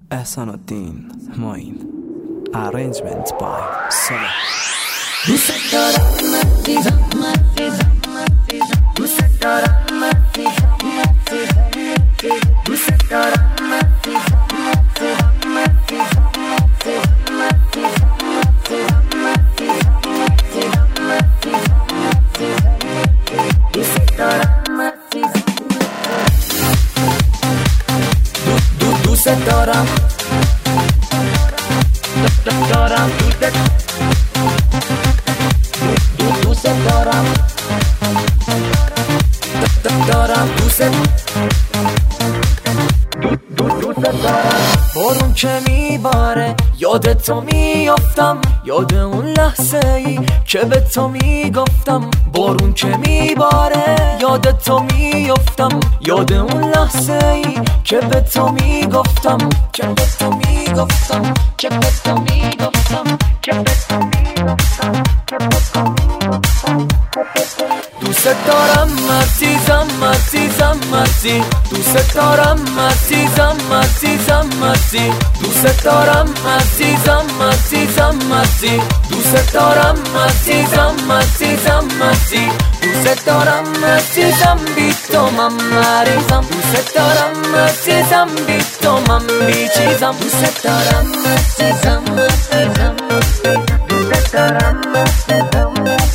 احسان‌الدین معین. Arrangement by Solar. دوست دارم عزیزم دوست دارم عزیزم دوست دارم عزیزم دوست دارم عزیزم دوست دارم دارم دوست دارم دارم دوست دارم. بارون که میباره یاد تو میافتم، یاد اون لحظه ای که به تو میگفتم. بارون که میباره یاد تو میافتم، یاد اون لحظه ای که به تو میگفتم، که به تو میگفتم، که به تو میگفتم، که به تو میگفتم، که به تو میگفتم. دوست دارم عزیزم عزیزم عزیز، دوست دارم عزیزم عزیزم عزیز، دوست دارم عزیزم عزیزم عزیز، دوست دارم عزیزم عزیزم عزیز، دوست دارم عزیزم بی تو من مریضم، دوست دارم عزیزم بی تو من بی چیزم، دوست دارم عزیزم عزیزم، دوست دارم عزیزم.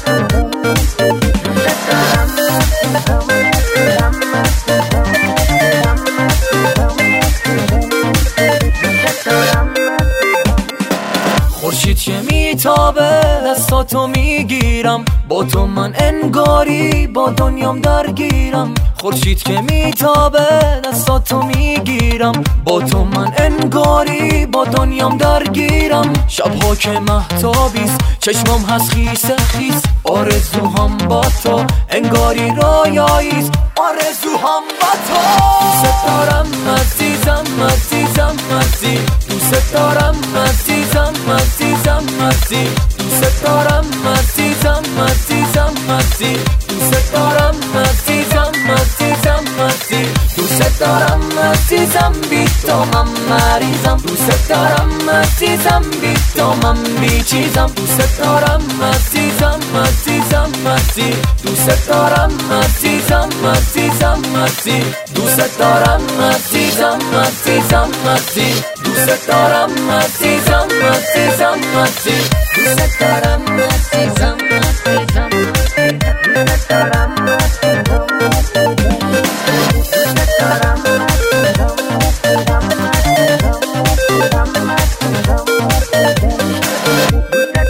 خورشید که میتابه دستاتو میگیرم، با تو من انگاری با دنیام درگیرم. خورشید که میتابه دستاتو میگیرم، با تو من انگاری با دنیام درگیرم. شبها که مهتابیست چشمم هست خیس خیس، آرزوهام با تو انگاری رویاییست، آرزوهام با تو. دوست دارم عزیزم عزیزم عزیز، دوست دارم عزیزم عزیزم عزیز، دوست دارم عزیزم عزیزم عزیز، دوست دارم عزیزم عزیزم عزیز، دوست دارم عزیزم بی تو من مریضم، دوست دارم عزیزم بی تو من بی چیزم، دوست دارم عزیزم عزیزم عزیز، دوست دارم عزیزم عزیزم عزیز، دوست دارم عزیزم عزیزم عزیز، دوست دارم عزیزم عزیزم عزیز، دوست دارم عزیزم عزیزم، دوست دارم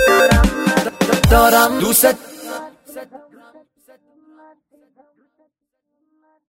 دارم دوست